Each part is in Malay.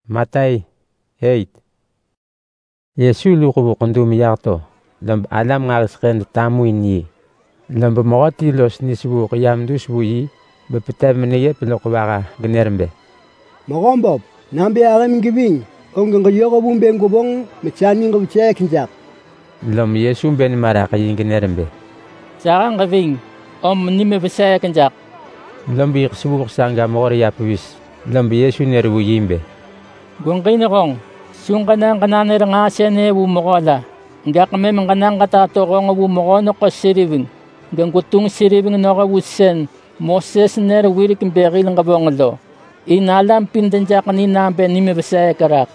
Matai 8. Yesu luku bukundum yakto. Lamb alam ngarisken tamu ini. Lamb mogoti los nisbu qiyam dus buyi. Bepetab meneye pelokwaga genermbe. Mogombob, nambe agam giving. Ongang yogo bumbe ngobong mechani ngobche kinjak. Lamb Yesu ben maraka genermbe. Sarang giving. Nime besaya kinjak. Lamb yiksubu sanga mori yapwis. Lamb Yesu nerbu yimbe. Gungkina kong, sungkanang kananir nga siya ne bumokola. Nga kami mangkanang katato ko nga bumokono ko siribing. Gang kutung siribing no ka wusen, Moses ner wirik mbeki lang kabongalo. Inalam pindan siya kanina ang penime basaya karak.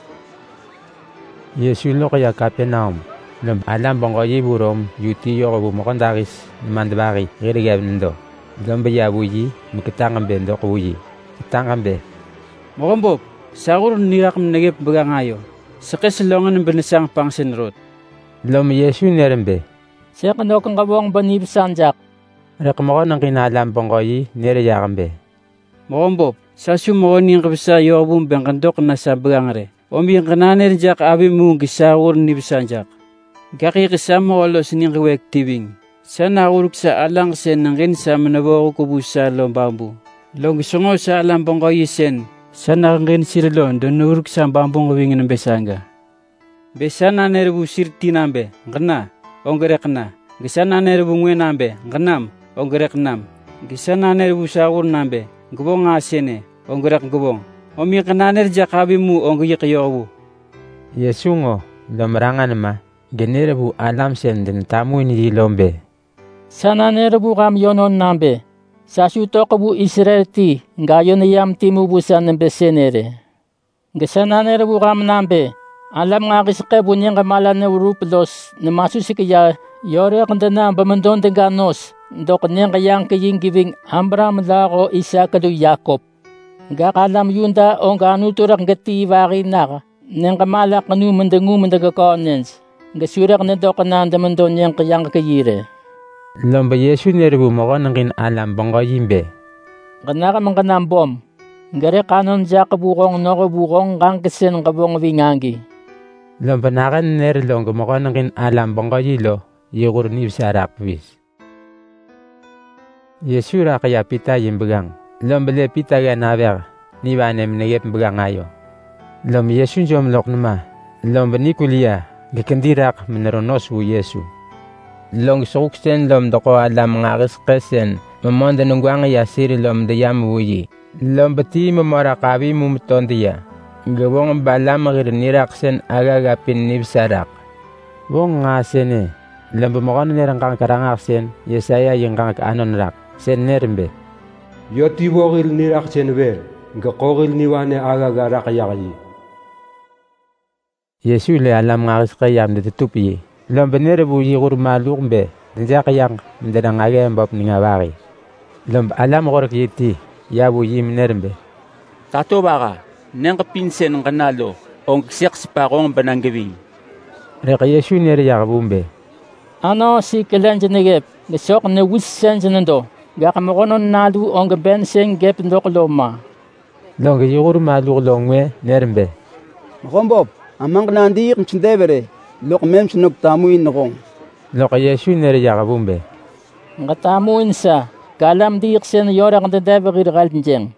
Yesu lo kaya Kapernaum. Alam bangko yiburom, yuti yo ka bumokondakis, mandabaki, girigab nindo. Lamb yabuyi, mkitangan bendo kuyi. Kitangan be. Mogombob. Sagur nirak menegep begangayo. Sekes longan benesang pangsenrot. Lamb Yesu nerembe. Siya kanokang kabong banib sanjak. Rekmoko ng kinalam pangkoyi nere yakambe. Mogombob, sasu mo ning kabisa yobum bengkandok na sa begangare. Omi ang kananer jak abi mung gisagur ni bisanjak. Gaki kisama walo sining kwek tibing. Sana uruk sa alang sen nangin sa manabo ko kubusa lombambu. Long songo sa alam pangkoyi sen. Sana ngin sirlon don uruk sa bambong wingin ng besanga. Besana nerbu sirti nambe, ngana, onggerek na. Gisana nerbu ngwe nambe, nganam, onggerek nam. Gisana nerbu saur nambe, gubong asene, onggerek gubong. Omi kananer jakabi mu onggiyek yobu. Yesu ngo, lamrangan ma, generbu alam sen den tamu ni lombe. Sana nerbu kam yonon nambe. Sasu tokabu Israel ti, ngayon niyam timubusan ng besenere. Gasananere bukam nambe, alam nga kisake bunyang kamalan na uruplos, na masusikaya, yore kandana bamandon de ganos, do kanyang kayang kaying giving Abraham lako isa kadu Jacob. Gakalam yunda ong kanuturak gati waki na, nang kamala kanu mandangu mandagakonens, gasurak na do kanan damandon niyang kayang kayire. Lamb Yesu nerbu moko nangkin alam bangko yimbe. Kanaka man kanambom. Gare kanon siya kabukong no kabukong kang kesen kabong wingangi. Lamb nakan nerlong moko nangkin alam bangko yilo. Yegur ni sarak wis. Yesu ra kaya pita yimbegang. Lamb le pita ga naver. Ni banem negep begang ayo. Lamb Yesu jom lok nama. Lamb ni kuliah. Gekendirak meneronos wu Yesu. Long suksen lom doko alam ngaris kesen mamonda nungwang ya siri lom de yam wuyi lom beti mamara kabi mumton dia gawong balam magirnirak sen aga pin nibsarak wong ngasene lom bumokon nerang kang karangak sen Yesaya yang kang anon rak sen nermbe yoti wogil nirak sen be gakogil niwane aga garak yagi Yesu le alam ngaris kayam de tupi Lam benere bu yigur maluk mbe, njaka yang mendang age mbap ningawari. Lam alam gorok yiti, ya bu yim nermbe. Tato baga, neng pinsen ng kanalo, ong siyaks pa kong bananggawing. Reka Yesu nere yakabumbe. Ano si kelen jenegep, nesok ne wissen jenendo, gakamokonon nalu ong bensen gep ndok loma. Long yigur maluk longwe nermbe. Mogombob, amang nandi mchindebere. Lok mem sinok tamuin nokong. Lok Yesu nere yakabumbe. Nga tamuin sa, kalam di iksen yora kanda debagir kaltinjeng.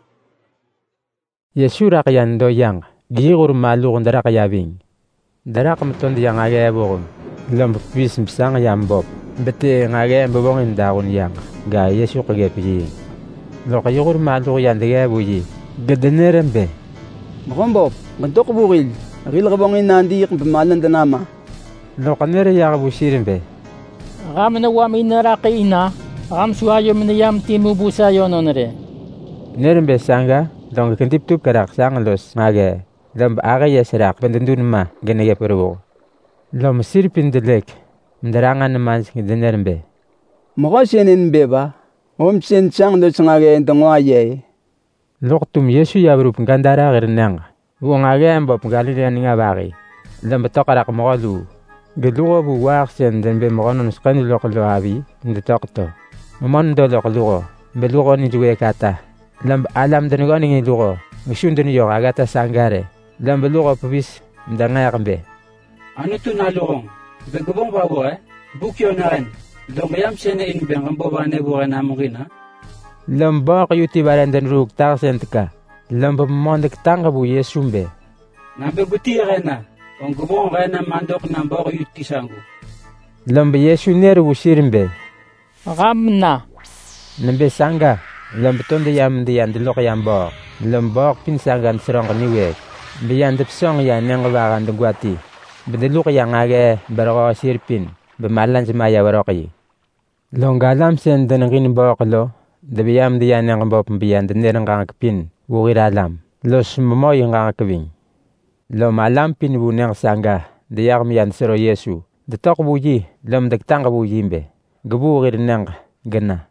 Yesu rakayan do yang, gigur maluk ndara kayabing. Dara kamton di yang aga bokum. Lam pis msang yambob. Bete ngage mbobong indakun yang. Ga Yesu kagepi. Lok yigur maluk yan diga buyi. Gadenerembe. Mogombob, gantok bukil. Agil kabongin nandi yung pamalan danama. Lokanere yakabusirin be. Akam na wami naraki ina, akam suhayo minayam timubusa yononere. Nerin be sanga, dong kentip tup karak sang los mage. Lam aga yasarak pendendun ma genege perwo. Lam sirpin delek, mendarangan naman sing denerin be. Moko senin beba, sen sang los ngage entongwa ye. Loktum Yesu yabrup gandara gernang. Wong agam bop galilian nga bagi. Lam betokarak mokolu. Gelugo bu waxen den be mokonon skani lokolo abi nde tokto. Momon do lokolo. Belugo ni juwe kata. Lam alam den go ni lugo. Mishun den yo agata sangare. Lom belugo pubis mdangaya kambe. Ano tu nalurong? Begubong bawo bukyo na rin. Lomayam sene in bengam bobane bukan namukin ha? Lom bok yuti barandan ruk taksen tika. Lom bemondek tangga bu Yesumbe. Nambe buti na. Ang gubong na mandok ng bok yuti sanggu. Lom be Yesu neru busirimbe. Ramna. Nambe sanga. Lom betonde yam de yandelok yam bok. Lom bok pinsangan serong niwek. Biyan de song ya nangwagan de gwati. Bedeluk yang age baroko sirpin. Bemalan semaya waroki. Longgalam sen de ngin bok lo. De biyam de yan nang bok biyan de nerang kpin. Wugiralam. Los momo yang kawing. Lo malam pin bu nang sanga. De yam yan sero Yesu. De tok buji. Lom de tang bu yimbe. Gebu gir nang gena.